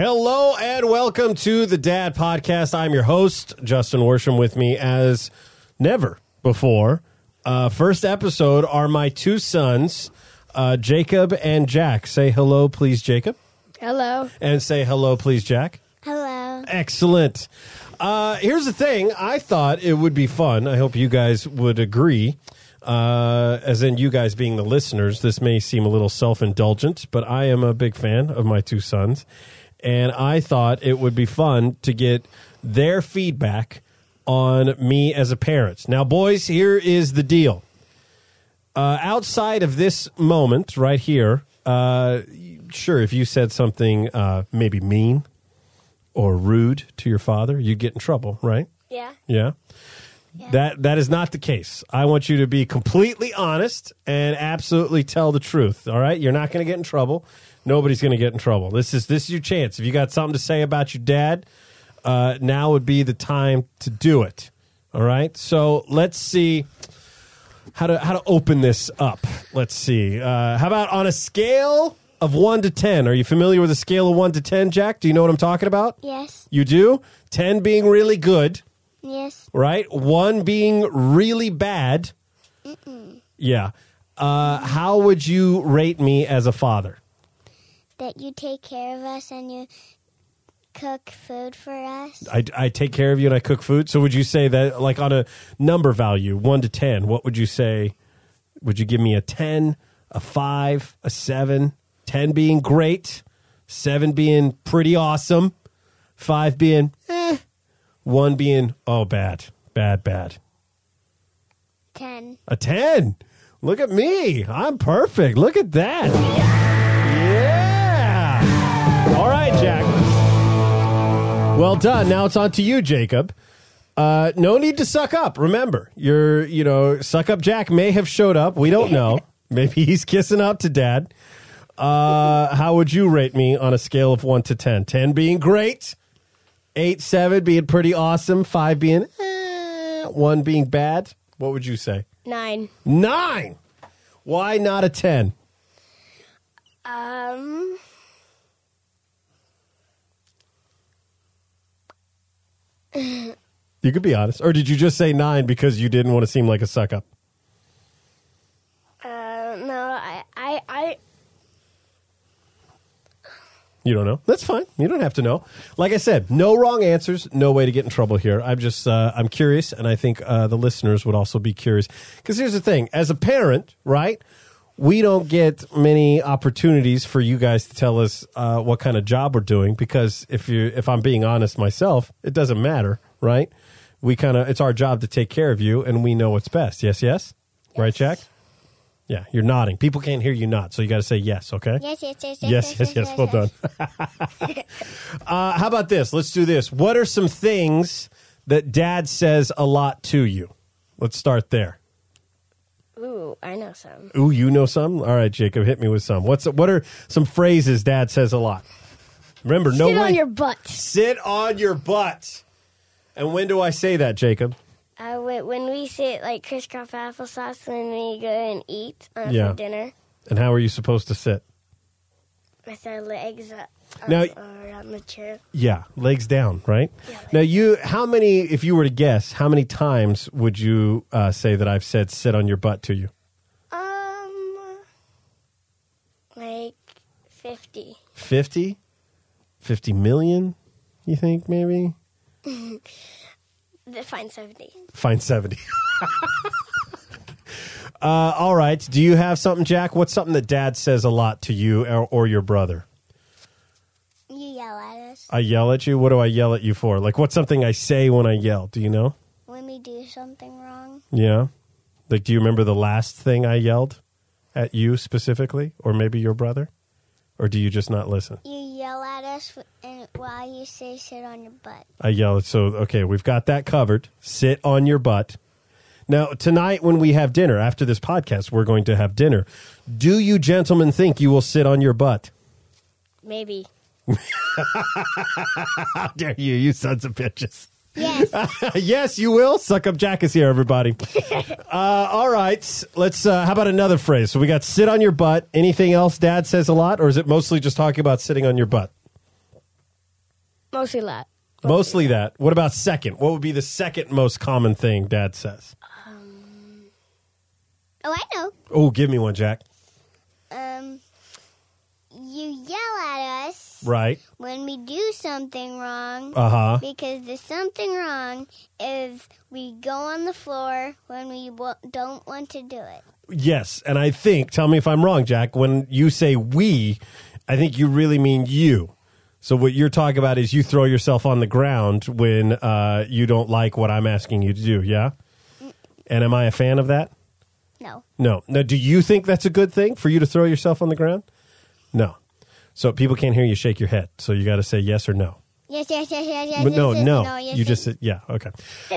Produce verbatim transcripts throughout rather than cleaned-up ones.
Hello and welcome to the Dad Podcast. I'm your host, Justin Worsham. With me as never before. Uh, first episode are my two sons, uh, Jacob and Jack. Say hello, please, Jacob. Hello. And say hello, please, Jack. Hello. Excellent. Uh, here's the thing. I thought it would be fun. I hope you guys would agree. Uh, as in you guys being the listeners, this may seem a little self-indulgent, but I am a big fan of my two sons. And I thought it would be fun to get their feedback on me as a parent. Now, boys, here is the deal. Uh, outside of this moment right here, uh, sure, if you said something uh, maybe mean or rude to your father, you'd get in trouble, right? Yeah. Yeah. Yeah. That that is not the case. I want you to be completely honest and absolutely tell the truth. All right, you're not going to get in trouble. Nobody's going to get in trouble. This is this is your chance. If you got something to say about your dad, uh, now would be the time to do it. All right. So let's see how to how to open this up. Let's see. Uh, how about on a scale of one to ten? Are you familiar with a scale of one to ten, Jack? Do you know what I'm talking about? Yes. You do. Ten being really good. Yes. Right? One being really bad. Mm-mm. Yeah. Uh, how would you rate me as a father? That you take care of us and you cook food for us. I, I take care of you and I cook food. So would you say that, like on a number value, one to ten, what would you say? Would you give me a ten, a five, a seven? ten being great, seven being pretty awesome, five being eh, one being, oh, bad, bad, bad. Ten. A ten. Look at me. I'm perfect. Look at that. Yeah. All right, Jack. Well done. Now it's on to you, Jacob. Uh, no need to suck up. Remember, you're, you know, Suck Up Jack may have showed up. We don't know. Maybe he's kissing up to Dad. Uh, how would you rate me on a scale of one to ten? ten being great. Eight, seven being pretty awesome. Five being eh, one being bad. What would you say? Nine. Nine. Why not a ten? Um. You could be honest. Or did you just say nine because you didn't want to seem like a suck up? Uh, no, I, I, I. You don't know? That's fine. You don't have to know. Like I said, no wrong answers, no way to get in trouble here. I'm just, uh, I'm curious, and I think uh, the listeners would also be curious. Because here's the thing. As a parent, right, we don't get many opportunities for you guys to tell us uh, what kind of job we're doing. Because if you, if I'm being honest myself, it doesn't matter, right? We kind of, it's our job to take care of you, and we know what's best. Yes, yes? Yes. Right, Jack? Yeah, you're nodding. People can't hear you nod, so you got to say yes, okay? Yes, yes, yes, Yes, yes, yes. Well done. uh, how about this? Let's do this. What are some things that Dad says a lot to you? Let's start there. Ooh, I know some. Ooh, you know some? All right, Jacob, hit me with some. What's what are some phrases Dad says a lot? Remember, no Sit way. on your butt. Sit on your butt. And when do I say that, Jacob? Uh, when when we sit like crisscross applesauce when we go and eat uh, Yeah. for dinner, And how are you supposed to sit? with our legs up, up Now- around the chair. Yeah, legs down, right? Yeah, Now, you, how many, if you were to guess, how many times would you uh, say that I've said sit on your butt to you? Um, like fifty. fifty? fifty million, you think, maybe? Fine, seventy. Fine, seventy. uh, all right. Do you have something, Jack? What's something that Dad says a lot to you or, or your brother? You yell at us I yell at you? What do I yell at you for? Like, what's something I say when I yell? Do you know? when we do something wrong. Yeah. Like, do you remember the last thing I yelled at you specifically? Or maybe your brother? Or do you just not listen? You yell at us and while you say sit on your butt. I yell. So, okay, we've got that covered. Sit on your butt. Now, tonight when we have dinner, after this podcast, we're going to have dinner. Do you gentlemen think you will sit on your butt? Maybe. How dare you, you sons of bitches. Yes. Yes, you will. Suck Up Jack is here, everybody. uh, all right. Let's, uh, how about another phrase? So we got sit on your butt. Anything else Dad says a lot, or is it mostly just talking about sitting on your butt? Mostly that. Mostly that. What about second? What would be the second most common thing Dad says? Um, oh, I know. Oh, give me one, Jack. Um, you yell at us Right. when we do something wrong. Uh-huh. Because the something wrong is we go on the floor when we w- don't want to do it. Yes, and I think, tell me if I'm wrong, Jack, when you say we, I think you really mean you. So what you're talking about is you throw yourself on the ground when uh, you don't like what I'm asking you to do, yeah? And am I a fan of that? No. No. Now, do you think that's a good thing for you to throw yourself on the ground? No. So people can't hear you shake your head, so you got to say yes or no. Yes, yes, yes, yes, yes. But no, yes, no. no yes, you yes. just said, yeah, okay.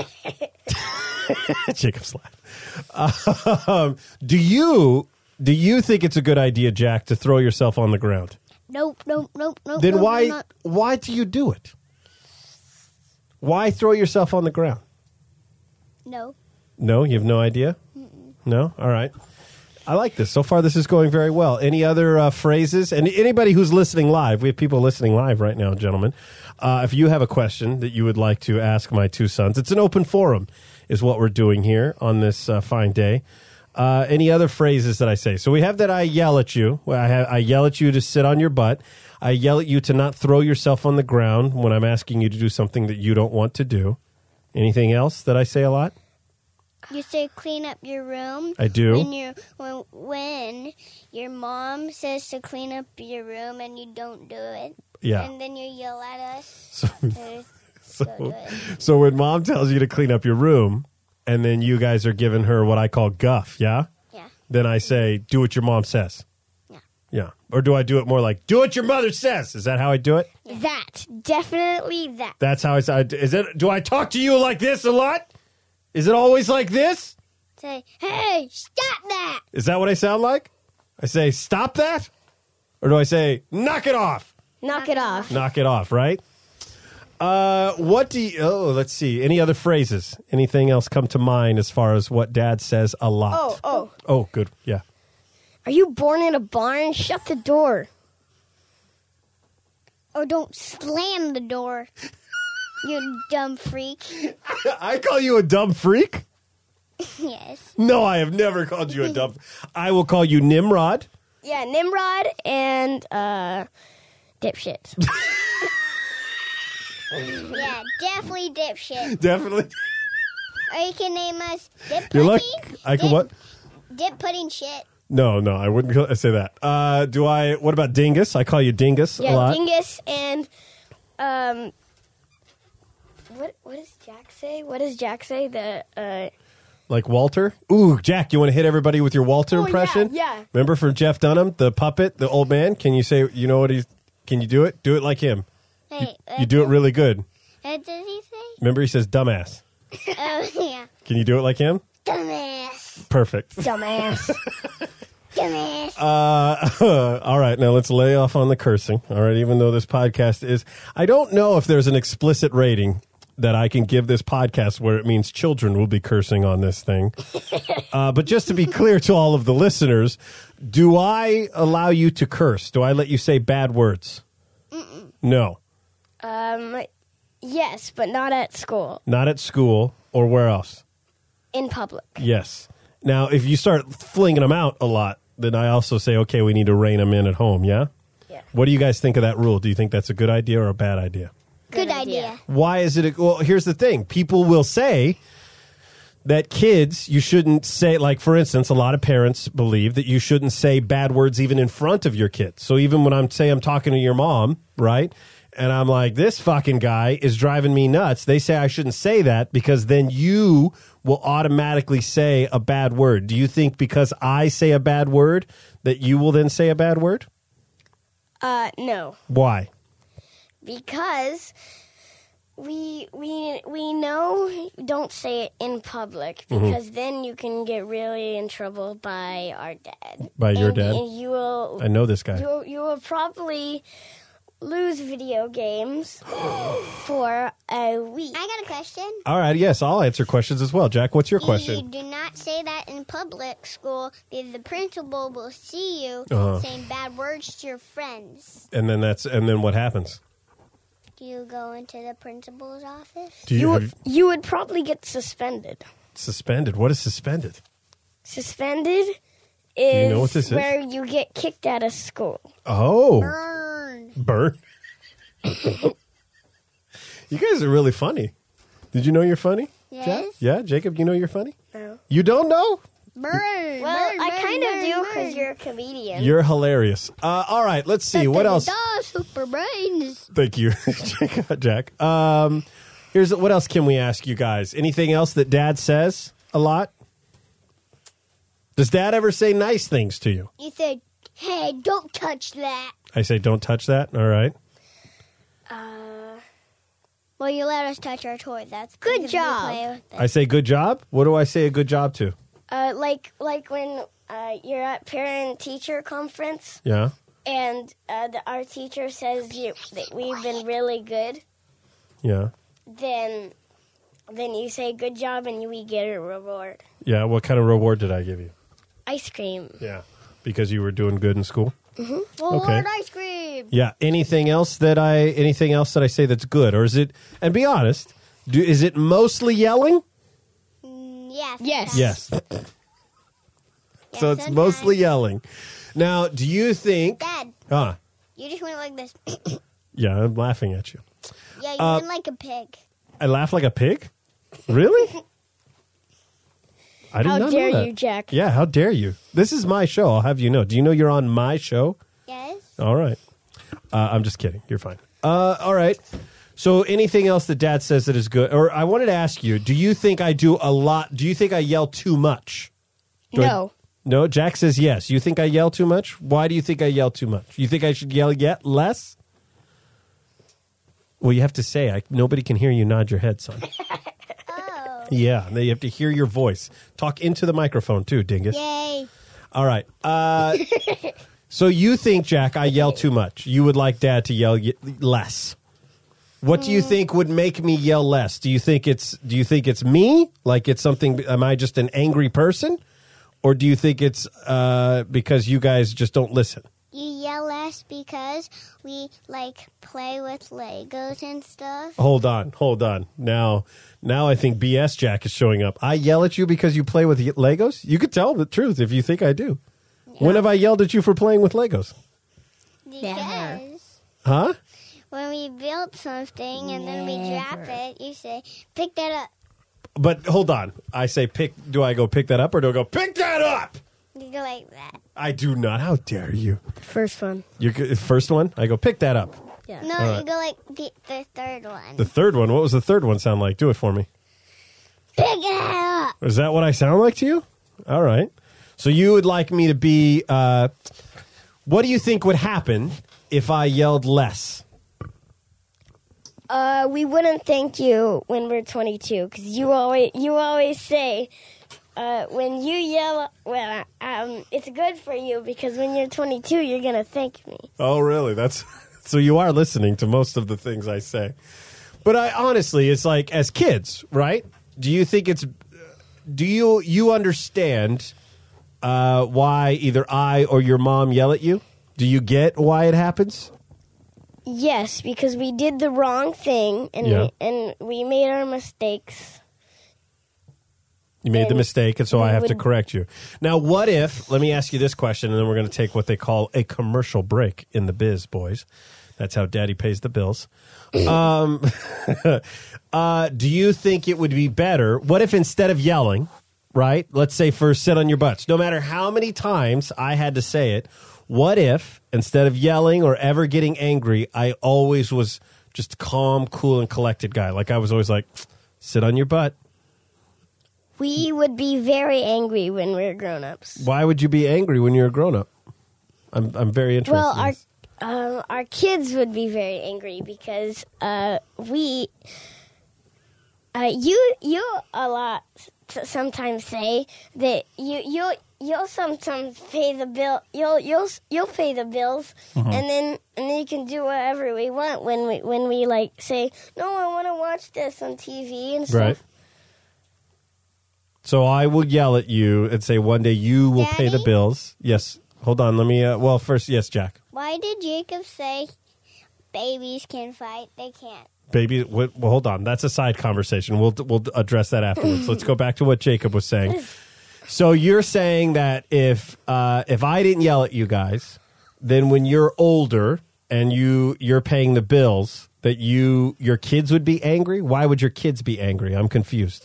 Jacob's laugh. Um, do you do you think it's a good idea, Jack, to throw yourself on the ground? Nope, nope, nope, nope. Then nope, why nope. why do you do it? Why throw yourself on the ground? No. No, you have no idea? Mm-mm. No? All right. I like this. So far, this is going very well. Any other uh, phrases? And anybody who's listening live, we have people listening live right now, gentlemen. Uh, if you have a question that you would like to ask my two sons, it's an open forum is what we're doing here on this uh, fine day. Uh, any other phrases that I say? So we have that I yell at you. I, have, I yell at you to sit on your butt. I yell at you to not throw yourself on the ground when I'm asking you to do something that you don't want to do. Anything else that I say a lot? You say clean up your room. I do. When, you're, when, when your mom says to clean up your room and you don't do it. Yeah. And then you yell at us. So, to so, go do it. so when Mom tells you to clean up your room, and then you guys are giving her what I call guff, yeah? Yeah. Then I say, do what your mom says. Yeah. Yeah. Or do I do it more like, do what your mother says? Is that how I do it? That. Definitely that. That's how I say. Is it? Do I talk to you like this a lot? Is it always like this? Say, hey, stop that. Is that what I sound like? I say, stop that? Or do I say, knock it off? Knock it off. Knock it off, right? Uh, what do you, oh, let's see. Any other phrases? Anything else come to mind as far as what Dad says a lot? Oh, oh. Oh, good. Yeah. Are you born in a barn? Shut the door. Or don't slam the door. You dumb freak. I call you a dumb freak? Yes. No, I have never called you a dumb. I will call you Nimrod. Yeah, Nimrod and uh, dipshit. Yeah, definitely dipshit. Definitely. Or you can name us dip You're pudding. like, I can dip, what? Dip pudding shit. No, no, I wouldn't call- say that. Uh, do I, what about Dingus? I call you Dingus a Yeah, lot. dingus and um. What what does Jack say? What does Jack say? The uh. Like Walter? Ooh, Jack, you want to hit everybody with your Walter Oh, yeah, impression? yeah. Remember from Jeff Dunham, the puppet, the old man? Can you say, you know what he's, can you do it? Do it like him. Hey, You do it really good. What does he say? Remember he says dumbass. Oh, yeah. Can you do it like him? Dumbass. Perfect. Dumbass. Dumbass. Uh, all right, now let's lay off on the cursing. All right, even though this podcast is, I don't know if there's an explicit rating that I can give this podcast where it means children will be cursing on this thing. Uh, but just to be clear to all of the listeners, do I allow you to curse? Do I let you say bad words? Mm-mm. No, um. Yes, but not at school. not at school or where else? In public. Yes. Now, if you start flinging them out a lot, then I also say, okay, we need to rein them in at home, yeah? Yeah. What do you guys think of that rule? Do you think that's a good idea or a bad idea? Good, Good idea. idea. Why is it? A, well, here's the thing. People will say that kids, you shouldn't say, like, for instance, a lot of parents believe that you shouldn't say bad words even in front of your kids. So even when I'm, say I'm talking to your mom, right? And I'm like, this fucking guy is driving me nuts. They say I shouldn't say that because then you will automatically say a bad word. Do you think because I say a bad word that you will then say a bad word? Uh, no. Why? Because we we we know don't say it in public because Mm-hmm. then you can get really in trouble by our dad. By your And- dad? And you will I know this guy. you you will probably lose video games for a week. I got a question. All right, yes, I'll answer questions as well. Jack, what's your You question? do not say that in public school because the principal will see you Uh-huh. saying bad words to your friends. And then that's and then what happens? Do you go into the principal's office? Do you, You have would, you would probably get suspended. suspended? What is suspended? Suspended is you know what this is? where you get kicked out of school. Oh, Burn. burn. You guys are really funny. Did you know you're funny? Yes. Jack? Yeah, Jacob, you know you're funny? No. You don't know? Burn. Well, burn, I burn, kind of burn, do burn. because you're a comedian. You're hilarious. Uh, all right, let's see. What else? Da, super brains. Thank you, Jack. Um, here's what else can we ask you guys? Anything else that Dad says a lot? Does Dad ever say nice things to you? You said, hey, don't touch that. I say, don't touch that. All right. Uh, Well, you let us touch our toys. That's Good because we job. play with it. I say, good job. What do I say a good job to? uh, like like when uh, you're at parent-teacher conference Yeah. and uh, the, our teacher says you, that we've been really good, Yeah. then then you say good job and we get a reward. Yeah. What kind of reward did I give you? Ice cream. Yeah. Because you were doing good in school? Well, Okay. Lord ice cream. Yeah. Anything else that I anything else that I say that's good? Or is it, and be honest, do, is it mostly yelling? Mm, yes. Yes. Yes. Yes, So it's sometimes. mostly yelling. Now, do you think Dad, Ah, you just went like this. yeah, I'm laughing at you. Yeah, you Uh, went like a pig. I laugh like a pig? Really? I did How not dare know that. you, Jack? Yeah, how dare you? This is my show. I'll have you know. Do you know you're on my show? Yes. All right. Uh, I'm just kidding. You're fine. Uh, all right. So anything else that Dad says that is good? Or I wanted to ask you, do you think I do a lot? Do you think I yell too much? Do I- No. no, Jack says yes. You think I yell too much? Why do you think I yell too much? You think I should yell yet less? Well, you have to say. I, nobody can hear you nod your head, son. Oh. Yeah, and then you have to hear your voice. Talk into the microphone too, dingus. Yay. All right. Uh, so you think, Jack, I yell too much. You would like Dad to yell y- less. What do you think would make me yell less? Do you think it's do you think it's me? Like it's something am I just an angry person? Or do you think it's uh, because you guys just don't listen? You yell less because we like play with Legos and stuff. Hold on, hold on. Now, now I think B S Jack is showing up. I yell at you because you play with Legos? You could tell the truth if you think I do. When have I yelled at you for playing with Legos? Because Huh? when we build something and then we drop it, you say, pick that up. But hold on. I say pick. Do I go pick that up or do I go pick that up? You go like that. I do not. How dare you? First one. You first one. I go pick that up. Yeah. No, All right. you go like the, the third one. The third one. What was the third one sound like? Do it for me. pick it up. Is that what I sound like to you? All right. So you would like me to be. Uh, what do you think would happen if I yelled less? Uh, we wouldn't thank you when we're twenty-two because you always you always say uh, when you yell. Well, um, it's good for you because when you're twenty-two, you're gonna thank me. Oh, really? That's so you are listening to most of the things I say. But I honestly, it's like as kids, right? Do you think it's do you you understand uh, why either I or your mom yell at you? Do you get why it happens? Yes, because we did the wrong thing and Yeah. we, and we made our mistakes. You made the And mistake, and so I we have to would- correct you. Now, what if, let me ask you this question, and then we're going to take what they call a commercial break in the biz, boys. That's how Daddy pays the bills. um, uh, do you think it would be better? What if instead of yelling, right, let's say for sit on your butts, no matter how many times I had to say it, what if instead of yelling or ever getting angry, I always was just calm, cool, and collected guy? Like I was always like, sit on your butt. We would be very angry when we're grown-ups. Why would you be angry when you're a grown up? I'm I'm very interested. Well, in our this. um, our kids would be very angry because uh, we, uh, you you a lot s- sometimes say that you you you'll sometimes pay the bill. You'll you'll you'll pay the bills, Mm-hmm. and then and then you can do whatever we want when we when we like say no, I want to watch this on T V and stuff. Right. So I will yell at you and say one day you will pay the Daddy? bills. Yes. Hold on. Let me. Uh, well, first, yes, Jack. Why did Jacob say babies can fight. They can't. Baby, well, hold on. That's a side conversation. We'll we'll address that afterwards. Let's go back to what Jacob was saying. So you're saying that if uh, if I didn't yell at you guys, then when you're older and you you're paying the bills, that you your kids would be angry? Why would your kids be angry? I'm confused.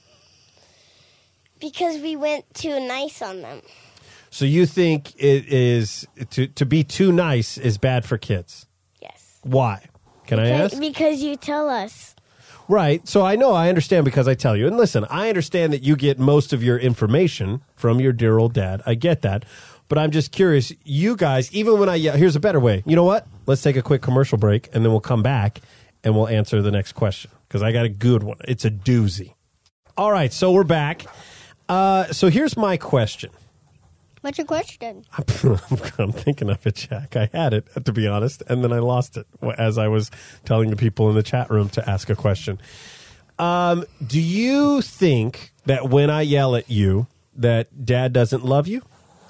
Because we went too nice on them. So you think it is to to be too nice is bad for kids? Yes. Why? Can I Because, ask? because you tell us. Right. So I know, I understand because I tell you. And listen, I understand that you get most of your information from your dear old dad. I get that. But I'm just curious, you guys, even when I yell, here's a better way. You know what? Let's take a quick commercial break and then we'll come back and we'll answer the next question because I got a good one. It's a doozy. All right. So we're back. Uh, so here's my question. What's your question? I'm thinking of it, Jack. I had it, to be honest, and then I lost it as I was telling the people in the chat room to ask a question. Um, do you think that when I yell at you, that Dad doesn't love you?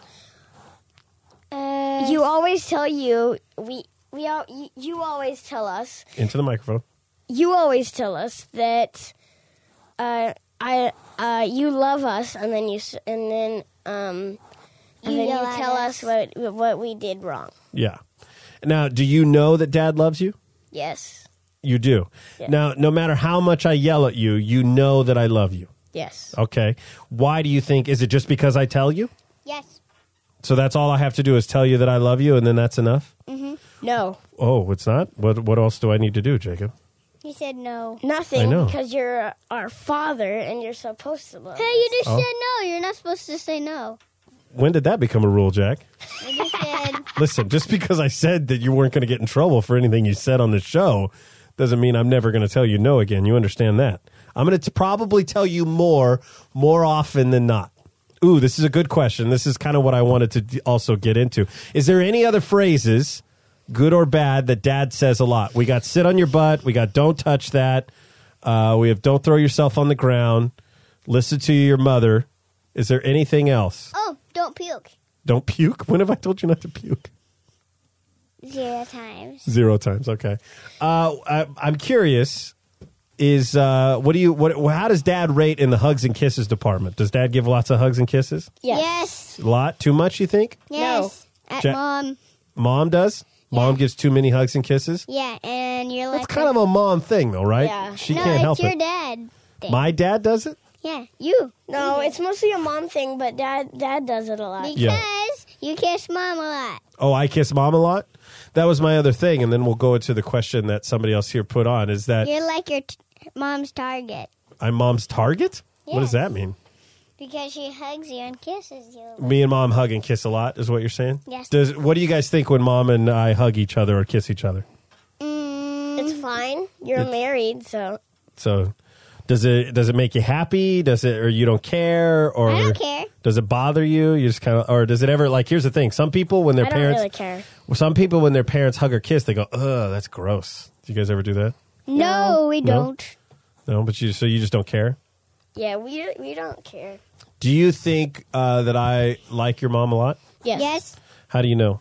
Uh, You always tell you we we all you, you always tell us Into the microphone. you always tell us that uh I uh you love us and then you s- and then um and You then yell you at tell us. us what what we did wrong. Yeah. Now, do you know that Dad loves you? Yes. You do. Yeah. Now, no matter how much I yell at you, you know that I love you. Yes. Okay. Why do you think? Is it just because I tell you? yes. So that's all I have to do is tell you that I love you, and then that's enough? No. Oh, it's not? What What else do I need to do, Jacob? He said no. I Nothing know. because you're our father and you're supposed to love Hey, us. you just Oh. said no. You're not supposed to say no. When did that become a rule, Jack? You just said Listen, just because I said that you weren't going to get in trouble for anything you said on the show doesn't mean I'm never going to tell you no again. You understand that? I'm going to probably tell you more, more often than not. Ooh, this is a good question. This is kind of what I wanted to d- also get into. Is there any other phrases, good or bad, that Dad says a lot? We got sit on your butt. We got don't touch that. Uh, we have don't throw yourself on the ground. Listen to your mother. Is there anything else? oh, don't puke. Don't puke? When have I told you not to puke? Zero times. Zero times. Okay. Uh, I, I'm curious. Is uh, what do you what? How does Dad rate in the hugs and kisses department? Does Dad give lots of hugs and kisses? Yes. Yes. A lot? Too much? You think? Yes. At Ja- mom. Mom does. Mom gives too many hugs and kisses. Yeah, and you're like. That's kind of a mom thing, though, right? Yeah. She no, can't it's help your it. dad. Thing. My dad does it. Yeah, you. No, it's mostly a mom thing, but dad dad does it a lot. Because Yeah. you kiss mom a lot. Oh, I kiss mom a lot. That was my other thing, and then we'll go into the question that somebody else here put on: is that You're like your t- mom's target. I'm mom's target? What does Yes. that mean? Because she hugs you and kisses you. Me and mom hug and kiss a lot, is what you're saying? Yes. Does what do you guys think when mom and I hug each other or kiss each other? Mm, It's fine. You're married, so So, does it does it make you happy? Does it or you don't care or I don't care. Does it bother you? You just kind of or does it ever like? Here's the thing: some people when their I don't parents, really care. well, some people when their parents hug or kiss, they go, "Ugh, that's gross." Do you guys ever do that? no, we No? don't. No, but you so you just don't care. Yeah, we we don't care. Do you think uh, that I like your mom a lot? Yes. Yes. How do you know?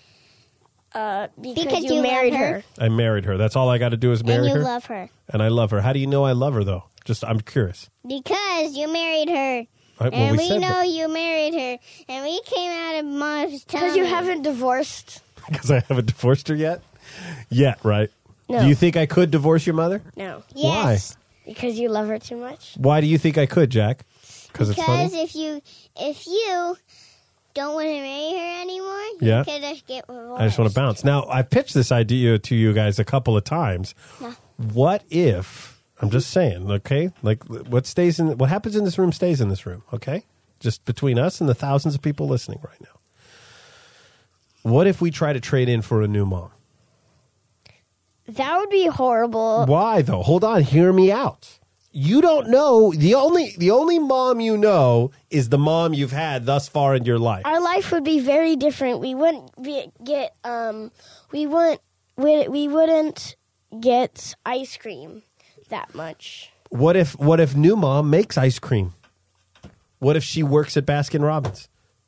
Uh, because, Because you, you love married her. her. I married her. That's all I got to do is marry And you her, love her. and I love her. How do you know I love her though? Just I'm curious. Because you married her. Right, well, and we we, said know that. you married her. And we came out of mom's tummy. Because you haven't divorced. Because I haven't divorced her yet. Yet, right? No. Do you think I could divorce your mother? No. Yes. Because you love her too much. Why do you think I could, Jack? Because it's funny. Because if you if you don't want to marry her anymore, Yeah. you could just get divorced. I just want to bounce. Now, I've pitched this idea to you guys a couple of times. Yeah. What if, I'm just saying, okay? Like, what stays in, what happens in this room stays in this room, okay? Just between us and the thousands of people listening right now. What if we try to trade in for a new mom? That would be horrible. Why, though? Hold on. Hear me out. You don't know. The only the only mom you know is the mom you've had thus far in your life. Our life would be very different. We wouldn't be, get um we wouldn't we, we wouldn't get ice cream that much. What if what if new mom makes ice cream? What if she works at Baskin Robbins?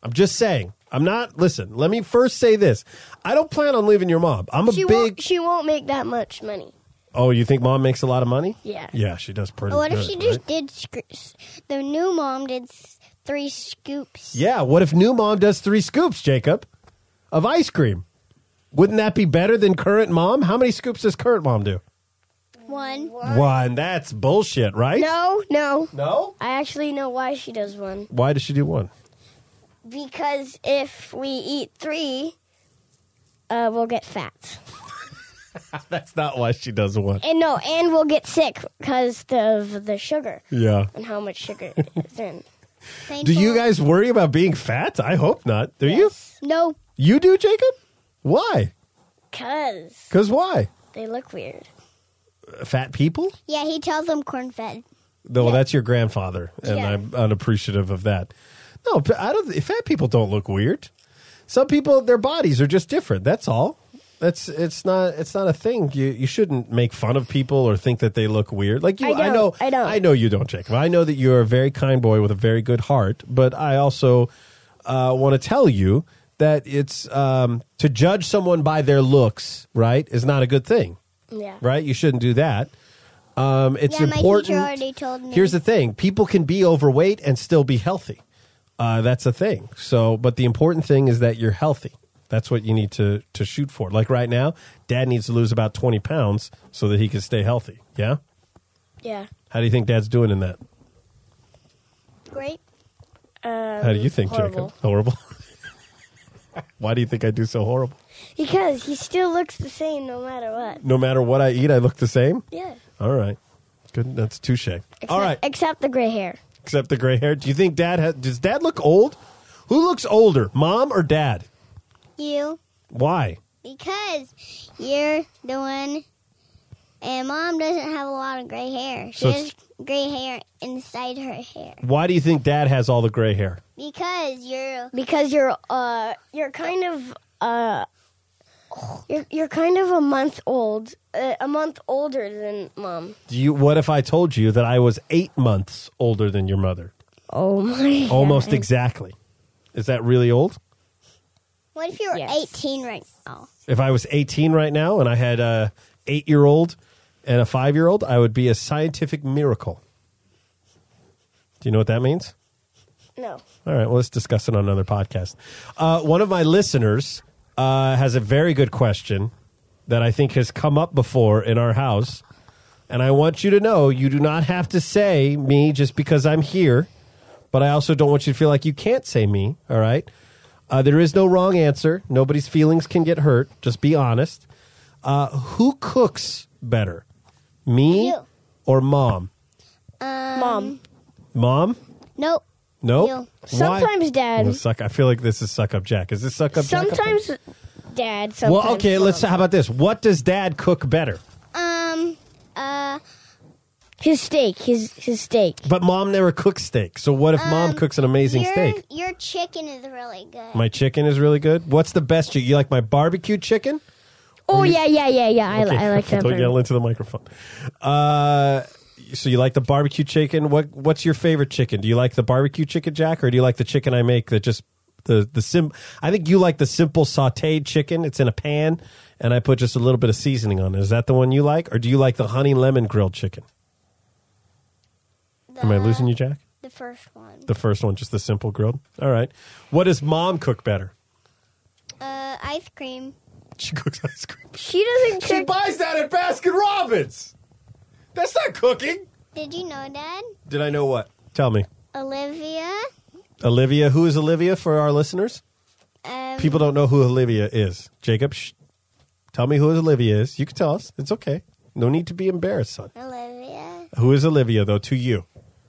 I'm just saying. I'm not. Listen, let me first say this. I don't plan on leaving your mom. I'm a She big. won't. She won't make that much money. Oh, you think mom makes a lot of money? Yeah. Yeah, she does pretty What good. if she just right? did? sc- The new mom did s- three scoops. Yeah, what if new mom does three scoops, Jacob, of ice cream? Wouldn't that be better than current mom? How many scoops does current mom do? One. One. That's bullshit, right? No, no. No? I actually know why she does one. Why does she do one? Because if we eat three, uh, we'll get fat. That's not why she does one. And no, and we'll get sick because of the sugar Yeah. and how much sugar is in. Do you guys worry about being fat? I hope not. Do you? No. You do, Jacob? Why? Because Because why? they look weird. Fat people? Yeah, he tells them corn fed. No, Yeah. that's your grandfather, and Yeah. I'm unappreciative of that. No, but I don't. Fat people don't look weird. Some people, their bodies are just different. That's all. That's it's not it's not a thing. You you shouldn't make fun of people or think that they look weird. Like you, I don't, know, I don't. I know you don't, Jacob. I know that you're a very kind boy with a very good heart. But I also uh, want to tell you that it's um, to judge someone by their looks, right, is not a good thing. Yeah. Right? You shouldn't do that. Um, it's Yeah, my important. teacher already told me. Here's the thing: people can be overweight and still be healthy. Uh, that's a thing. So, but the important thing is that you're healthy. That's what you need to to shoot for. Like right now, Dad needs to lose about twenty pounds so that he can stay healthy. Yeah. Yeah. How do you think Dad's doing in that? Great. Um, How do you think, horrible. Jacob? Horrible. Why do you think I do so horrible? Because he still looks the same no matter what. No matter what I eat, I look the same. Yeah. All right. Good. That's touche. Except, All right. Except the gray hair. Except the gray hair. Do you think Dad has? Does Dad look old? Who looks older, Mom or Dad? You. Why? Because you're the one, and Mom doesn't have a lot of gray hair. She So has it's- gray hair inside her hair. Why do you think Dad has all the gray hair? Because you're. Because you're uh you're kind of uh you're you're kind of a month old, uh, a month older than Mom. Do you? What if I told you that I was eight months older than your mother? Oh my! Almost God. exactly. Is that really old? What if you were Yes. eighteen right now? If I was eighteen right now and I had a eight-year-old and a five-year-old, I would be a scientific miracle. Do you know what that means? No. All right, well, let's discuss it on another podcast. Uh, one of my listeners uh, has a very good question that I think has come up before in our house. And I want you to know you do not have to say me just because I'm here, but I also don't want you to feel like you can't say me, all right? Uh, there is no wrong answer. Nobody's feelings can get hurt. Just be honest. Uh, who cooks better, me You. or Mom? Um, Mom. Mom? Nope. Nope. You. Why? Sometimes Dad. Well, suck. I feel like this is suck up Jack. Is this suck up Jack? Sometimes Dad. Sometimes Well, okay. Mom. Let's. How about this? What does Dad cook better? Um. Uh. His steak. His his steak. But Mom never cooks steak. So what if Mom Um, cooks an amazing your, steak? Your chicken is really good. My chicken is really good. What's the best chicken? You like my barbecue chicken? Oh yeah, yeah, yeah, yeah. I, li- Okay, I like that. Don't part. yell into the microphone. Uh, so you like the barbecue chicken? What What's your favorite chicken? Do you like the barbecue chicken, Jack, or do you like the chicken I make that just the the sim? I think you like the simple sautéed chicken. It's in a pan, and I put just a little bit of seasoning on it. Is that the one you like, or do you like the honey lemon grilled chicken? The, Am I losing you, Jack? The first one. The first one, just the simple grilled. All right. What does Mom cook better? Uh, ice cream. She cooks ice cream. She doesn't She cook. buys that at Baskin Robbins. That's not cooking. Did you know, Dad? Did I know what? Tell me. Olivia. Olivia. Who is Olivia for our listeners? Um, People don't know who Olivia is. Jacob, shh. Tell me who Olivia is. You can tell us. It's okay. No need to be embarrassed, son. Olivia. Who is Olivia, though, to you?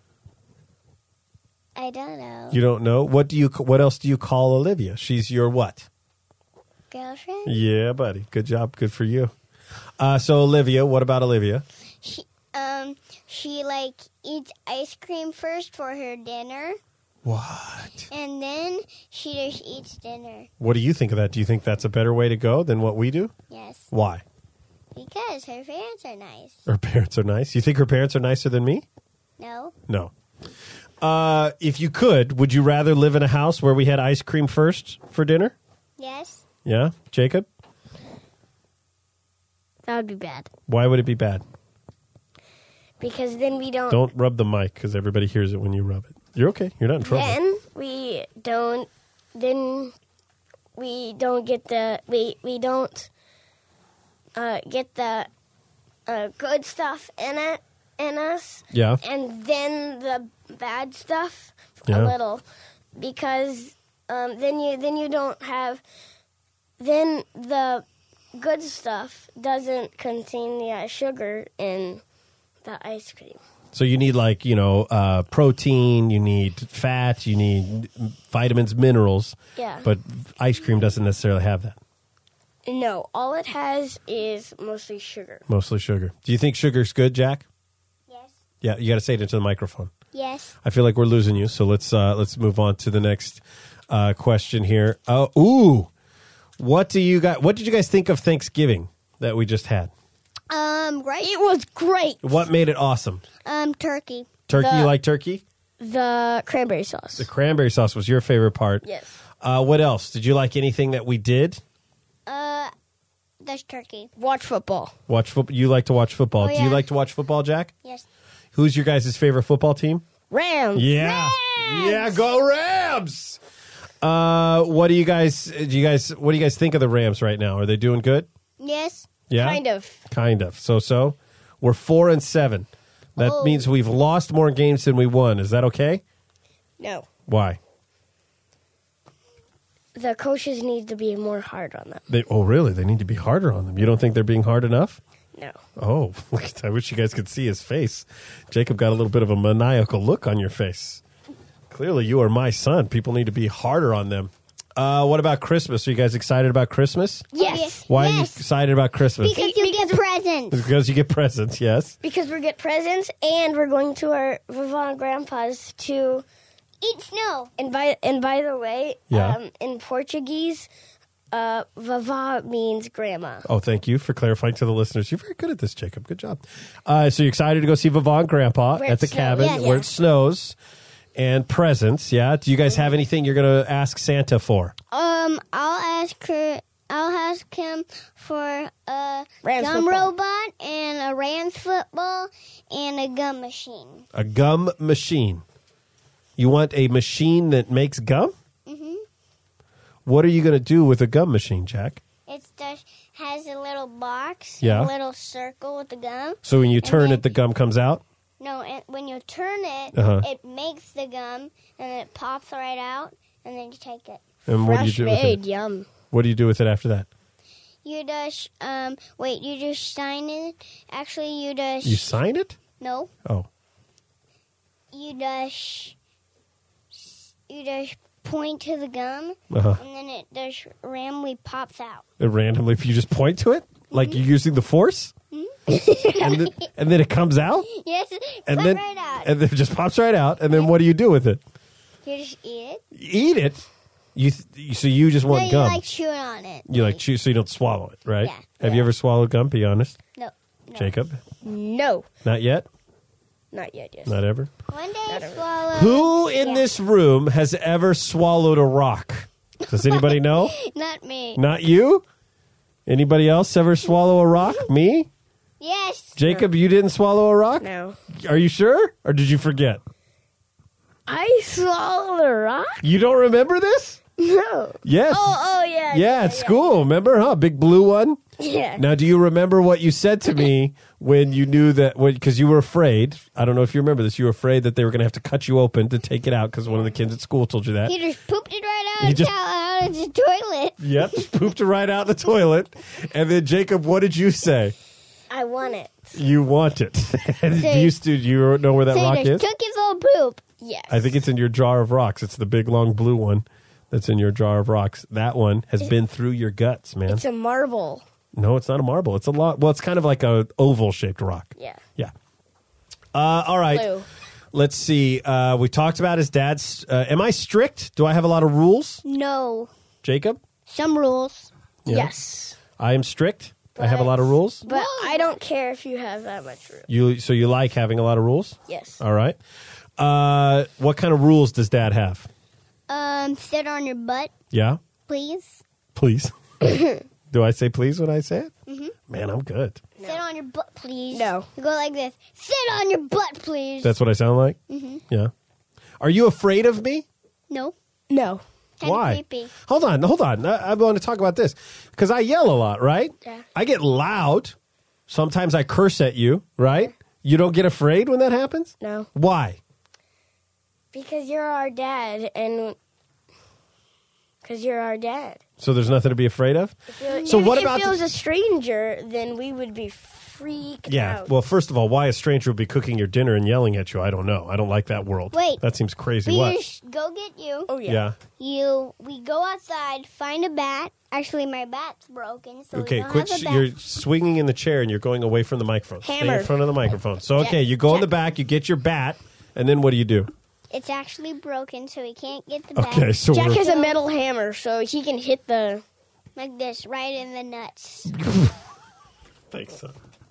I don't know. You don't know? What do you? What else do you call Olivia? She's your what? Girlfriend. Yeah, buddy. Good job. Good for you. Uh, so, Olivia, what about Olivia? She um she like eats ice cream first for her dinner, What? and then she just eats dinner. What do you think of that? Do you think that's a better way to go than what we do? Yes, Why? because her parents are nice. Her parents are nice. You think her parents are nicer than me? No. No. Uh, if you could, would you rather live in a house where we had ice cream first for dinner? Yes. Yeah, Jacob? That would be bad. Why would it be bad? Because then we don't. Don't rub the mic because everybody hears it when you rub it. You're okay. You're not in trouble. Then we don't. Then we don't get the. We we don't uh, get the uh, good stuff in it in us. Yeah. And then the bad stuff Yeah. a little, because um, then you then you don't have. Then the good stuff doesn't contain the uh, sugar in the ice cream. So you need like, you know, uh, protein, you need fat, you need vitamins, minerals. Yeah. But ice cream doesn't necessarily have that. No, all it has is mostly sugar. Mostly sugar. Do you think sugar's good, Jack? Yes. Yeah, you got to say it into the microphone. Yes. I feel like we're losing you, so let's uh, let's move on to the next uh, question here. Oh, ooh, what do you got? What did you guys think of Thanksgiving that we just had? Um, right. It was great. What made it awesome? Um, turkey. Turkey, The- you like turkey? The cranberry sauce. The cranberry sauce was your favorite part. Yes. Uh, what else? Did you like anything that we did? Uh, that's turkey. Watch football. Watch football. You like to watch football. Oh, Do you yeah. like to watch football, Jack? Yes. Who's your guys' favorite football team? Rams. Yeah, yeah, go Rams! Uh, what do you guys? Do you guys? What do you guys think of the Rams right now? Are they doing good? Yes. Yeah, Kind of. kind of. So so, we're four and seven. That Oh. means we've lost more games than we won. Is that okay? No. Why? The coaches need to be more hard on them. They, oh, really? They need to be harder on them. You don't think they're being hard enough? No. Oh, I wish you guys could see his face. Jacob got a little bit of a maniacal look on your face. Clearly, you are my son. People need to be harder on them. Uh, what about Christmas? Are you guys excited about Christmas? Yes. Why are you Yes. excited about Christmas? Because you get presents. Because you get presents, yes. Because we get presents, and we're going to our Vavon and Grandpa's to. Eat snow. And by and by the way, Yeah. um, in Portuguese, uh, Vavá means grandma. Oh, thank you for clarifying to the listeners. You're very good at this, Jacob. Good job. Uh, so you're excited to go see Vavon and Grandpa Where at the it snows. cabin Yeah, where yeah. it snows. And presents, yeah. Do you guys have anything you're going to ask Santa for? Um, I'll ask her. I'll ask him for a Rams gum football. robot and a Rams football and a gum machine. A gum machine. You want a machine that makes gum? Mm-hmm. What are you going to do with a gum machine, Jack? It's just has a little box, Yeah. a little circle with the gum. So when you turn then- it, the gum comes out? No, and when you turn it, Uh-huh. it makes the gum and it pops right out, and then you take it. And what do you Fresh do with made, it? yum. What do you do with it after that? You just um wait. You just shine it. Actually, you just You sign it? no. Oh. You just you just point to the gum, Uh-huh. and then it just randomly pops out. It randomly, if you just point to it? Like you're using the force? and, then, and then it comes out? Yes, And pop then, right out. and then it just pops right out. And then what do you do with it? You just eat it. You eat it? You th- So you just No, want you gum? like chew on it. You like chew, so you don't swallow it, right? Yeah. Have you ever swallowed gum? Be honest. No, no. Jacob? No, Not yet? not yet. Yes. Not ever? One day Not ever. swallow. Who in Yeah. this room has ever swallowed a rock? Does anybody know? Not me. Not you? Anybody else ever swallow a rock? Me? Yes. Jacob, you didn't swallow a rock? No. Are you sure? Or did you forget? I swallowed a rock. You don't remember this? No. Yes. Oh, oh yeah. yeah, at school. Remember, huh? Big blue one? Yeah. Now, do you remember what you said to me when you knew that, because you were afraid? I don't know if you remember this. You were afraid that they were going to have to cut you open to take it out because one of the kids at school told you that. He just pooped it right He out, just- out of the toilet. Yep, just pooped it right out the toilet. And then, Jacob, what did you say? I want it. You want it. And do you, st- do you know where that So rock he just is? took his little poop. Yes. I think it's in your jar of rocks. It's the big, long blue one that's in your jar of rocks. That one has been through your guts, man. It's a marble. No, it's not a marble. It's a lot. Well, it's kind of like a oval-shaped rock. Yeah. Yeah. Uh, all right. Blue. Let's see. Uh, we talked about his dad's. Uh, am I strict? Do I have a lot of rules, No. Jacob? Some rules. Yeah. Yes. I am strict. I have a lot of rules. But I don't care if you have that much room. You so you like having a lot of rules? Yes. All right. Uh, what kind of rules does Dad have? Um, sit on your butt, Yeah? please. Please. Do I say please when I say it? Mm-hmm. Man, I'm good. Sit on your butt, please. No. You go like this. Sit on your butt, please. That's what I sound like? Mm-hmm. Yeah. Are you afraid of me? no. No. Kinda Why? creepy. Hold on, hold on. I, I want to talk about this because I yell a lot, right? Yeah. I get loud. Sometimes I curse at you, right? You don't get afraid when that happens? No. Why? Because you're our dad, and because you're our dad. So there's nothing to be afraid of? So if, what if about it the- was a stranger, then we would be freaked Yeah. out. Well, first of all, why a stranger would be cooking your dinner and yelling at you? I don't know. I don't like that world. Wait. That seems crazy. We What? just go get you. oh yeah. Yeah. You. We go outside, find a bat. Actually, my bat's broken, so Okay, we don't quit. have Sh- a bat. you're swinging in the chair and you're going away from the microphone. Stay in Hammer. front of the microphone. So, okay, you go in the back, you get your bat, and then what do you do? It's actually broken, so we can't get the bat. Okay, so Jack we're, has a metal hammer, so he can hit the. Like this, right in the nuts. Thanks, son.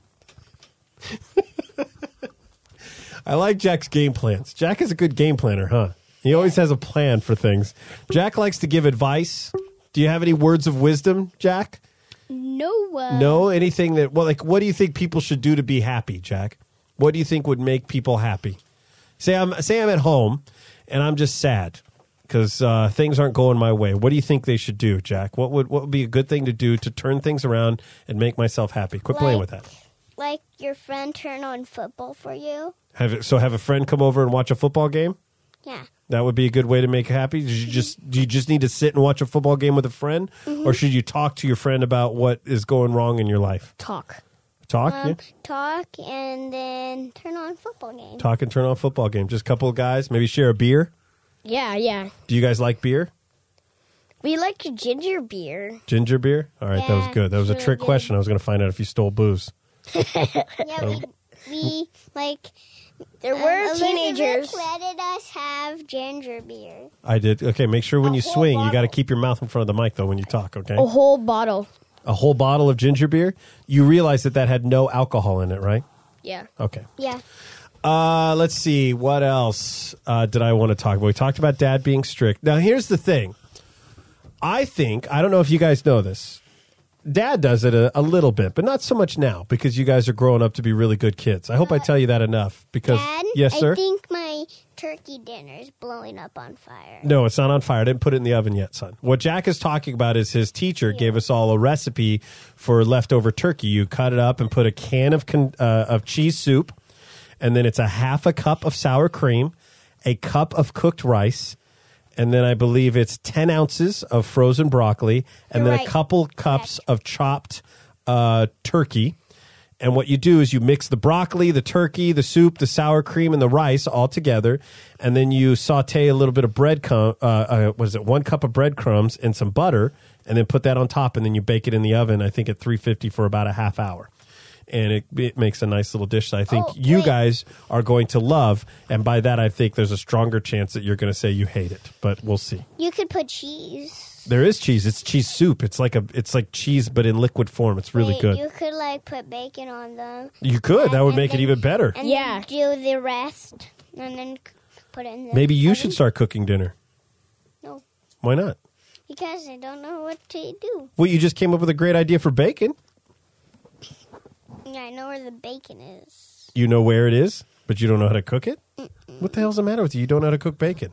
I like Jack's game plans. Jack is a good game planner, huh? He always has a plan for things. Jack likes to give advice. Do you have any words of wisdom, Jack? No. Uh, No? Anything that, well, like, what do you think people should do to be happy, Jack? What do you think would make people happy? Say I'm, say I'm at home and I'm just sad because uh, things aren't going my way. What do you think they should do, Jack? What would, what would be a good thing to do to turn things around and make myself happy? Quit playing with Like- that. Like your friend turn on football for you. Have it, so have a friend come over and watch a football game? Yeah. That would be a good way to make you happy. Do you just do you just need to sit and watch a football game with a friend, or should you talk to your friend about what is going wrong in your life? Talk. Talk, Um, yeah? Talk and then turn on football game. Talk and turn on a football game. Just a couple of guys, maybe share a beer. Yeah, yeah. Do you guys like beer? We like ginger beer. Ginger beer? All right, that was Yeah, good. That was a really trick good. question. I was going to find out if you stole booze. Yeah, we, we like. There um, were Elizabeth teenagers. letted us have ginger beer. I did. Okay, make sure when A you whole swing, you got to bottle. keep your mouth in front of the mic, though, when you talk, okay? A whole bottle. A whole bottle of ginger beer? You realize that that had no alcohol in it, right? Yeah. Okay. Yeah. Uh, let's see. What else uh, did I want to talk about? We talked about Dad being strict. Now, here's the thing. I think, I don't know if you guys know this, Dad does it a, a little bit, but not so much now because you guys are growing up to be really good kids. I hope I tell you that enough because, Dad, yes, sir? I think my turkey dinner is blowing up on fire. No, it's not on fire. I didn't put it in the oven yet, son. What Jack is talking about is his teacher gave us all a recipe for leftover turkey. You cut it up and put a can of con- uh, of cheese soup, and then it's a half a cup of sour cream, a cup of cooked rice, and then I believe it's ten ounces of frozen broccoli, and You're then right. a couple cups of chopped uh, turkey. And what you do is you mix the broccoli, the turkey, the soup, the sour cream, and the rice all together, and then you saute a little bit of bread. Com- uh, uh, what is it? One cup of breadcrumbs and some butter, and then put that on top, and then you bake it in the oven. I think at three fifty for about a half hour, and it, it makes a nice little dish that I think Oh, you wait. guys are going to love. And by that, I think there's a stronger chance that you're going to say you hate it, but we'll see. You could put cheese. There is cheese. It's cheese soup. It's like a. It's like cheese, but in liquid form. It's really Wait, good. You could like put bacon on them. You could. That would and make it then- even better. And Yeah. then do the rest, and then c- put it in the Maybe you oven. should start cooking dinner. No, Why not? because I don't know what to do. Well, you just came up with a great idea for bacon. Yeah, I know where the bacon is. You know where it is, but you don't know how to cook it? What the hell's the matter with you? You don't know how to cook bacon.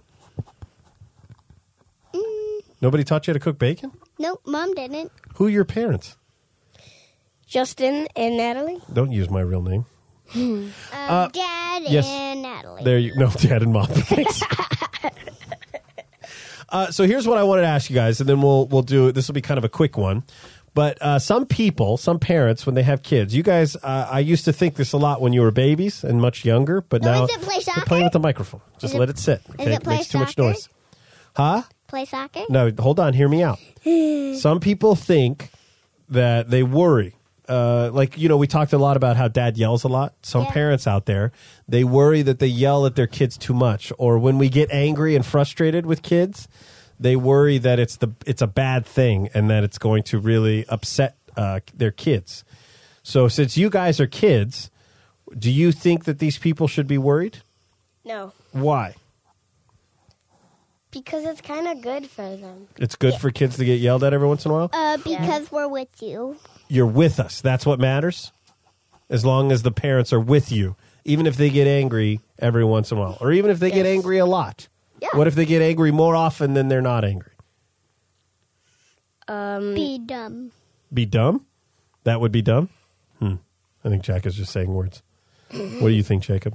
Mm, Nobody taught you how to cook bacon? nope, Mom didn't. Who are your parents? Justin and Natalie. Don't use my real name. Um, Uh, Dad yes. and Natalie. There you no, Dad and Mom. Thanks. uh, so here's what I wanted to ask you guys, and then we'll we'll do this. Will be kind of a quick one, but uh, some people, some parents, when they have kids, you guys, uh, I used to think this a lot when you were babies and much younger, but So now is it play quit soccer? playing with the microphone. Just Is it- let it sit. is Okay, it play makes too much soccer? noise. Huh? Play soccer? No, hold on. Hear me out. Some people think that they worry. Uh, like, you know, we talked a lot about how Dad yells a lot. Some Yeah. parents out there, they worry that they yell at their kids too much. Or when we get angry and frustrated with kids, they worry that it's the it's a bad thing and that it's going to really upset uh, their kids. So since you guys are kids, do you think that these people should be worried? No. Why? Because it's kind of good for them. It's good for kids to get yelled at every once in a while? Uh, because we're with you. You're with us. That's what matters. As long as the parents are with you. Even if they get angry every once in a while. Or even if they get Yes. angry a lot. Yeah. What if they get angry more often than they're not angry? Um, Be dumb. Be dumb? That would be dumb? Hmm. I think Jack is just saying words. What do you think, Jacob?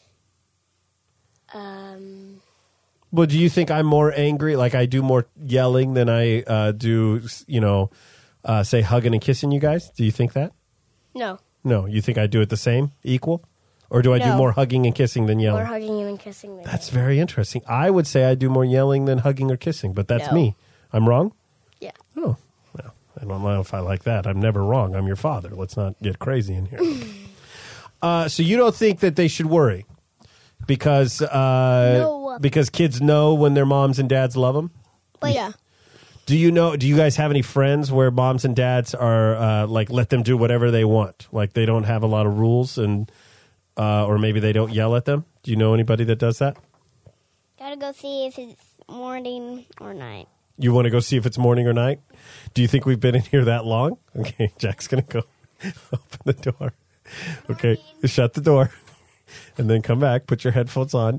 um, Well, do you think I'm more angry? Like I do more yelling than I uh, do, you know, uh, say hugging and kissing you guys? Do you think that? no. No. You think I do it the same, equal? Or do I do No. more hugging and kissing than yelling? More hugging you and kissing than That's very interesting. I would say I do more yelling than hugging or kissing, but that's No. me. I'm wrong? Yeah. Oh, well, I don't know if I like that. I'm never wrong. I'm your father. Let's not get crazy in here. uh, so you don't think that they should worry because uh, No. because kids know when their moms and dads love them? But yeah. Do you know? Do you guys have any friends where moms and dads are uh, like let them do whatever they want? Like they don't have a lot of rules, and uh, or maybe they don't yell at them. Do you know anybody that does that? Gotta go see if it's morning or night. You want to go see if it's morning or night? Do you think we've been in here that long? Okay, Jack's gonna go open the door. Okay, shut the door, and then come back. Put your headphones on.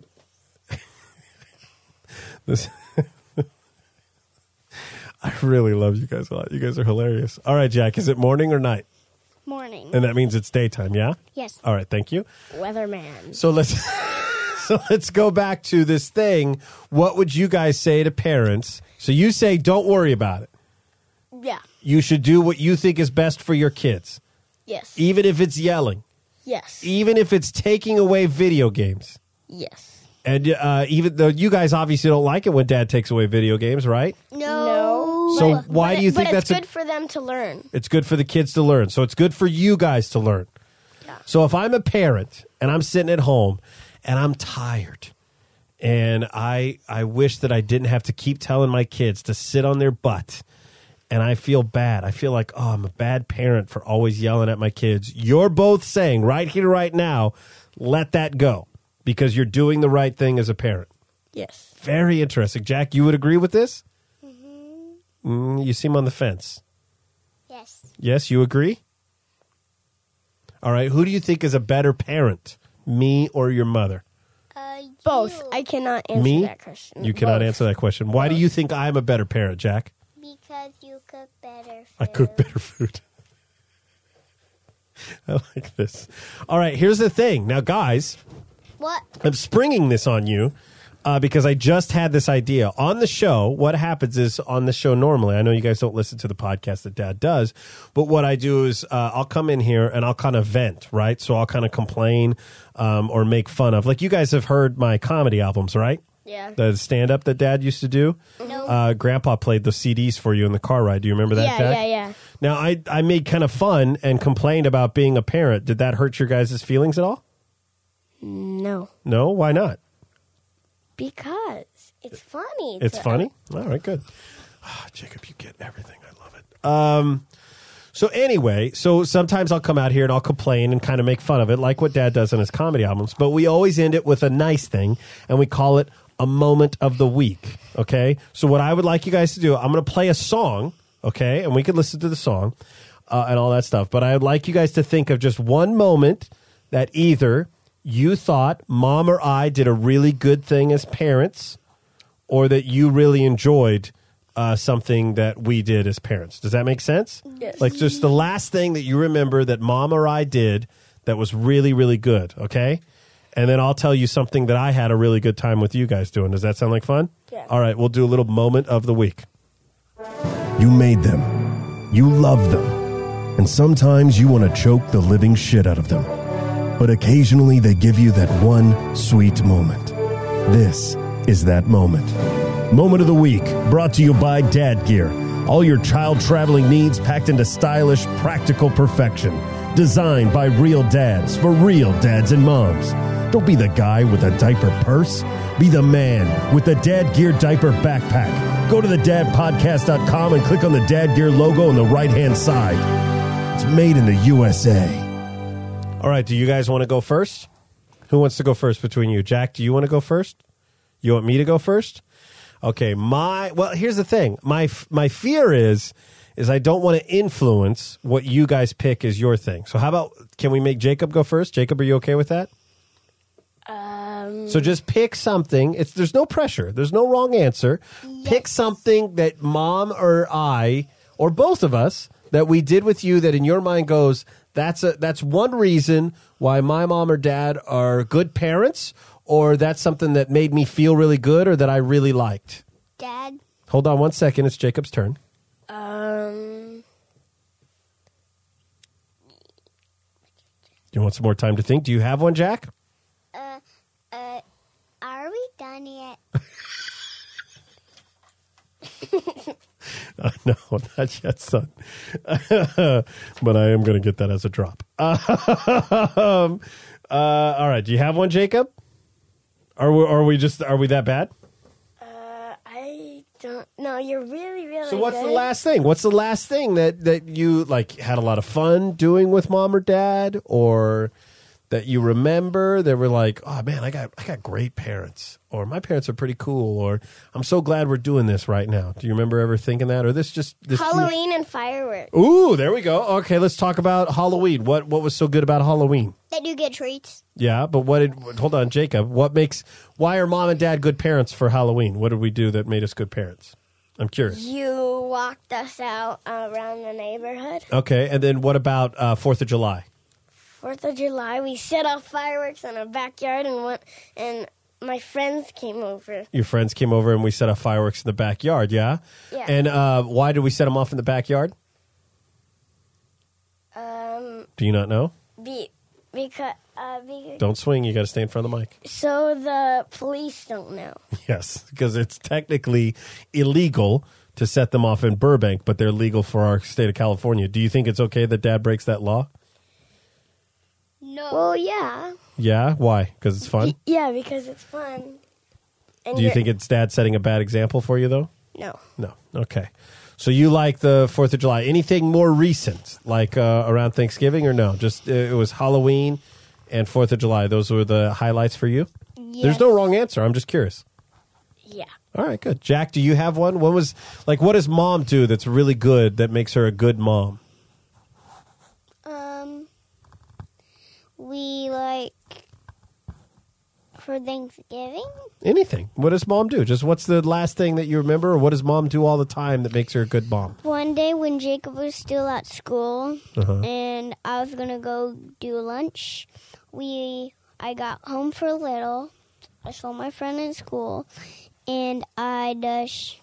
This. I really love you guys a lot. You guys are hilarious. All right, Jack, is it morning or night? Morning. And that means it's daytime, yeah? Yes. All right, thank you. Weatherman. So let's so let's go back to this thing. What would you guys say to parents? So you say don't worry about it. Yeah. You should do what you think is best for your kids, Yes. even if it's yelling, Yes. even if it's taking away video games. Yes. And uh, even though you guys obviously don't like it when dad takes away video games, right? No. So But- why but do you it- think but that's it's a- good for them to learn? It's good for the kids to learn. So it's good for you guys to learn. Yeah. So if I'm a parent and I'm sitting at home and I'm tired and I I wish that I didn't have to keep telling my kids to sit on their butt and I feel bad. I feel like, oh, I'm a bad parent for always yelling at my kids. You're both saying right here, right now, let that go because you're doing the right thing as a parent. Yes. Very interesting. Jack, you would agree with this? Mm, you seem on the fence. Yes. Yes, you agree? All right. Who do you think is a better parent, me or your mother? Uh, Both. you. I cannot answer Me? that question. You cannot Both. answer that question. Why do you think I'm a better parent, Jack? Because you cook better food. I cook better food. I like this. All right. Here's the thing. Now, guys, What? I'm springing this on you uh, because I just had this idea. On the show, what happens is on the show normally, I know you guys don't listen to the podcast that Dad does, but what I do is uh, I'll come in here and I'll kind of vent, right? So I'll kind of complain um, or make fun of. Like you guys have heard my comedy albums, right? Yeah. The stand-up that Dad used to do. No. Uh, Grandpa played the C Ds for you in the car ride. Do you remember that, yeah, Jack? yeah, yeah. Now, I, I made kind of fun and complained about being a parent. Did that hurt your guys' feelings at all? No. No? Why not? Because it's funny. It's to- funny? All right, good. Ah, Jacob, you get everything. I love it. Um, so anyway, so sometimes I'll come out here and I'll complain and kind of make fun of it, like what Dad does in his comedy albums. But we always end it with a nice thing, and we call it a moment of the week, okay? So what I would like you guys to do, I'm going to play a song, okay? And we can listen to the song uh, and all that stuff. But I would like you guys to think of just one moment that either you thought Mom or I did a really good thing as parents, or that you really enjoyed uh, something that we did as parents. Does that make sense? Yes. Like just the last thing that you remember that Mom or I did that was really, really good, okay? And then I'll tell you something that I had a really good time with you guys doing. Does that sound like fun? Yeah. All right, we'll do a little moment of the week. You made them. You love them. And sometimes you want to choke the living shit out of them. But occasionally they give you that one sweet moment. This is that moment. Moment of the week, brought to you by Dad Gear. All your child traveling needs packed into stylish, practical perfection. Designed by real dads for real dads and moms. Don't be the guy with a diaper purse. Be the man with the Dad Gear diaper backpack. Go to the dad podcast dot com and click on the Dad Gear logo on the right-hand side. It's made in the U S A. All right, do you guys want to go first? Who wants to go first between you? Jack, do you want to go first? You want me to go first? Okay, my well, here's the thing. My my fear is is I don't want to influence what you guys pick as your thing. So how about can we make Jacob go first? Jacob, are you okay with that? Um, So just pick something. It's there's no pressure. There's no wrong answer. Yes. Pick something that mom or I or both of us that we did with you that in your mind goes, that's a that's one reason why my mom or dad are good parents, or that's something that made me feel really good or that I really liked. Dad. Hold on one second. It's Jacob's turn. um, You want some more time to think? Do you have one, Jack? Uh, uh, are we done yet? Uh, no, not yet, son. But I am going to get that as a drop. um, uh, all right. Do you have one, Jacob? Are we, are we just are we that bad? uh, I don't know. You're really, really So what's good. the last thing? What's the last thing that, that you like had a lot of fun doing with mom or dad, or that you remember that were like, oh man, I got I got great parents, or my parents are pretty cool, or I'm so glad we're doing this right now. Do you remember ever thinking that, or this just this? Halloween and fireworks. Ooh, there we go. Okay, let's talk about Halloween. What what was so good about Halloween? That you get treats. Yeah, but what did? Hold on, Jacob. What makes? Why are mom and dad good parents for Halloween? What did we do that made us good parents? I'm curious. You walked us out around the neighborhood. Okay, and then what about uh, Fourth of July? Fourth of July, we set off fireworks in our backyard, and went, and my friends came over. Your friends came over and we set off fireworks in the backyard. Yeah. Yeah. And uh, why did we set them off in the backyard? Um, Do you not know? be, because uh, be, Don't swing. You got to stay in front of the mic. so the police don't know. Yes, because it's technically illegal to set them off in Burbank, but they're legal for our state of California. Do you think it's okay that Dad breaks that law? No. Well, yeah, Yeah. Why? Because it's fun. yeah, because it's fun. And Do you you're- think it's Dad setting a bad example for you, though? No. No. Okay. So you like the Fourth of July? Anything more recent, like uh, around Thanksgiving, or no? Just uh, it was Halloween and Fourth of July. Those were the highlights for you. There's no wrong answer. I'm just curious. Yeah. All right, good. Jack, do you have one? What was like? What does mom do that's really good that makes her a good mom? Um, we like for Thanksgiving. Anything. What does mom do? Just what's the last thing that you remember, or what does mom do all the time that makes her a good mom? One day when Jacob was still at school Uh-huh. and I was gonna go do lunch, we I got home for a little. I saw my friend in school, and I just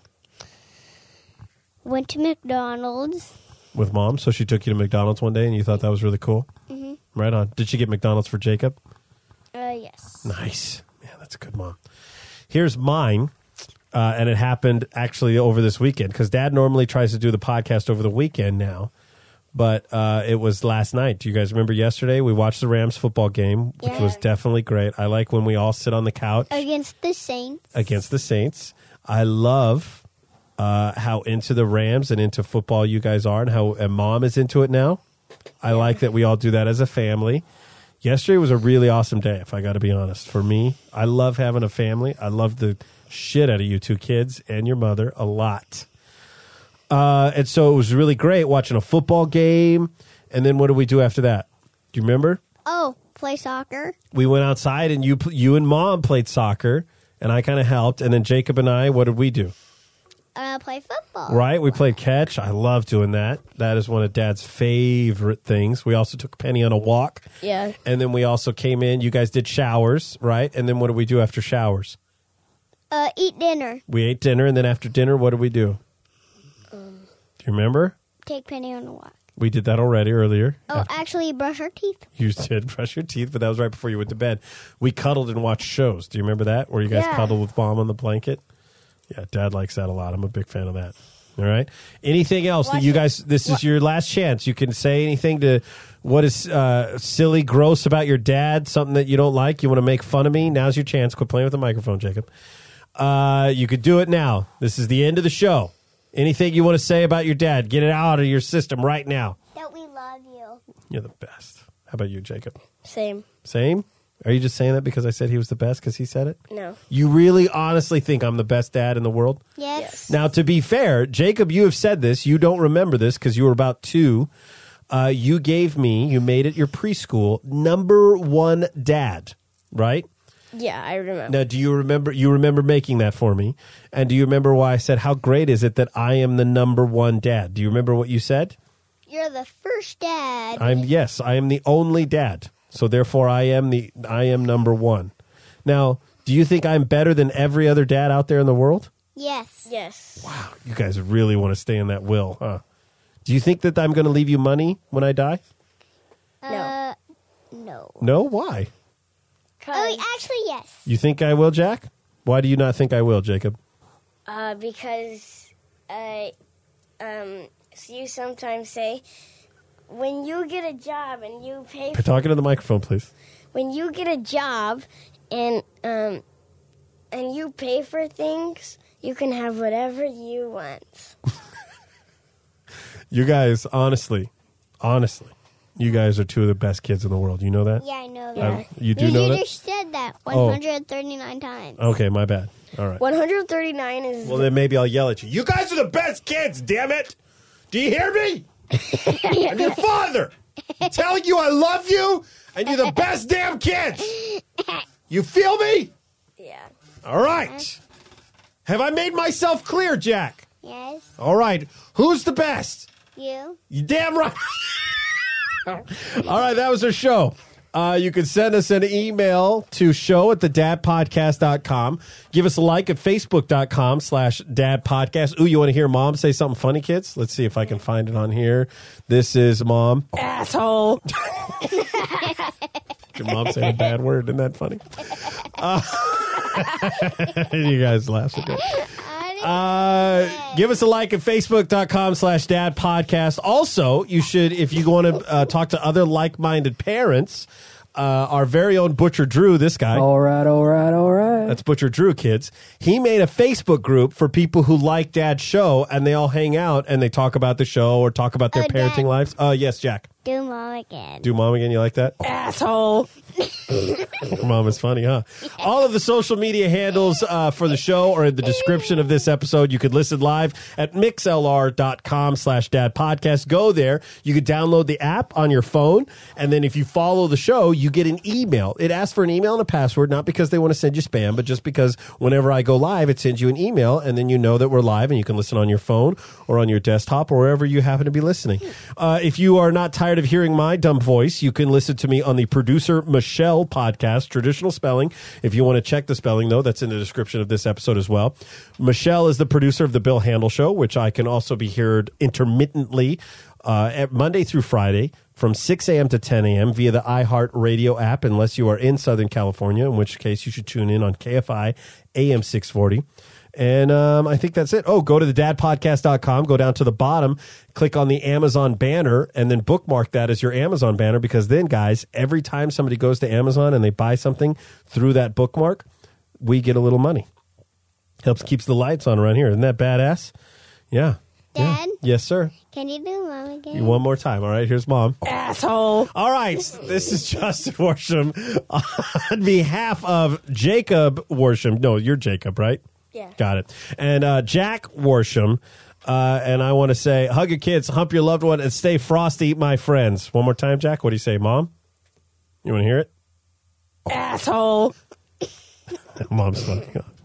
went to McDonald's. With mom, so she took you to McDonald's one day, and you thought that was really cool. Mhm. Right on. Did she get McDonald's for Jacob? Uh, yes. Nice. Man, that's a good mom. Here's mine, uh, and it happened actually over this weekend because Dad normally tries to do the podcast over the weekend now, but uh, it was last night. Do you guys remember yesterday? We watched the Rams football game, which Yeah. was definitely great. I like when we all sit on the couch Against the Saints. against the Saints. I love uh, how into the Rams and into football you guys are, and how and Mom is into it now. I like that we all do that as a family. Yesterday was a really awesome day, if I got to be honest. For me, I love having a family. I love the shit out of you two kids and your mother a lot. Uh, and so it was really great watching a football game. And then what did we do after that? Do you remember? Oh, play soccer. We went outside and you pl- you and Mom played soccer, and I kind of helped. And then Jacob and I, what did we do? Uh, play football. Right? We played catch. I love doing that. That is one of Dad's favorite things. We also took Penny on a walk. Yeah. And then we also came in. You guys did showers, right? And then what did we do after showers? Uh, eat dinner. We ate dinner, and then after dinner, what did we do? Um, Do you remember? Take Penny on a walk. We did that already earlier. Oh, actually, brush our teeth. You did brush your teeth, but that was right before you went to bed. We cuddled and watched shows. Do you remember that? Where you guys Yeah. cuddled with Mom on the blanket? Yeah, Dad likes that a lot. I'm a big fan of that. All right. Anything else that Watch you it. guys, this is your last chance. You can say anything to what is uh, silly, gross about your dad, something that you don't like. You want to make fun of me? Now's your chance. Quit playing with the microphone, Jacob. Uh, you could do it now. This is the end of the show. Anything you want to say about your dad, get it out of your system right now. That we love you. You're the best. How about you, Jacob? Same. Same? Are you just saying that because I said he was the best because he said it? No. You really honestly think I'm the best dad in the world? Yes. Yes. Now, to be fair, Jacob, you have said this. You don't remember this because you were about two. Uh, you gave me, you made it your preschool, number one dad, right? Yeah, I remember. Now, do you remember, you remember making that for me? And do you remember why I said, how great is it that I am the number one dad? Do you remember what you said? You're the first dad. I'm, yes, I am the only dad. So therefore I am the, I am number one. Now, do you think I'm better than every other dad out there in the world? Yes. Yes. Wow, you guys really want to stay in that will, huh? Do you think that I'm going to leave you money when I die? Uh, no. No? Why? Oh, actually, yes. You think I will, Jack? Why do you not think I will, Jacob? Uh, because uh, um, so you sometimes say, when you get a job and you pay for, Talking to the microphone, please. when you get a job and um, and you pay for things, you can have whatever you want. You guys, honestly, honestly, you guys are two of the best kids in the world. You know that? Yeah, I know Yeah. that. You do you know that? just said that Oh. one hundred thirty-nine times. Okay, my bad. All right. one hundred thirty-nine is Well, then maybe I'll yell at you. You guys are the best kids, damn it! Do you hear me? I'm your father. I'm telling you I love you, and you're the best damn kids. You feel me? yeah. All right. Have I made myself clear, Jack? Yes. All right. Who's the best? You. You damn right. All right, that was our show. Uh, you can send us an email to show at the dad podcast dot com. Give us a like at facebook dot com slash dad podcast. Ooh, you want to hear Mom say something funny, kids? Let's see if I can find it on here. This is Mom. Asshole. Your mom saying a bad word. Isn't that funny? Uh, you guys laugh so good. Uh, give us a like at facebook dot com slash dad podcast. Also, you should, if you want to uh, talk to other like-minded parents, uh, our very own Butcher Drew, this guy. All right, all right, all right. That's Butcher Drew, kids. He made a Facebook group for people who like Dad's show, and they all hang out and they talk about the show or talk about their Oh, parenting Dad. lives. Uh, yes, Jack. Do mom again. Do Mom again. You like that? Asshole. Mom is funny, huh? All of the social media handles uh, for the show are in the description of this episode. You could listen live at mixlr dot com slash dad podcast. Go there. You could download the app on your phone. And then if you follow the show, you get an email. It asks for an email and a password, not because they want to send you spam, but just because whenever I go live, it sends you an email. And then you know that we're live and you can listen on your phone or on your desktop or wherever you happen to be listening. Uh, if you are not tired of hearing my dumb voice, you can listen to me on the Producer Michelle podcast, traditional spelling. If you want to check the spelling, though, that's in the description of this episode as well. Michelle is the producer of the Bill Handle Show, which I can also be heard intermittently uh, at Monday through Friday from six a.m. to ten a.m. via the iHeart Radio app, unless you are in Southern California, in which case you should tune in on K F I A M six forty. And um, I think that's it. Oh, go to the dad podcast dot com, go down to the bottom, click on the Amazon banner, and then bookmark that as your Amazon banner, because then, guys, every time somebody goes to Amazon and they buy something through that bookmark, we get a little money. Helps keeps the lights on around here. Isn't that badass? Yeah. Dad? Yeah. Yes, sir. Can you do mom again? One more time. All right, here's Mom. Asshole. All right, this is Justin Worsham on behalf of Jacob Worsham. No, you're Jacob, right? Yeah. Got it. And uh, Jack Worsham. Uh, and I want to say, hug your kids, hump your loved one, and stay frosty, my friends. One more time, Jack. What do you say, Mom? You want to hear it? Asshole. Mom's funny.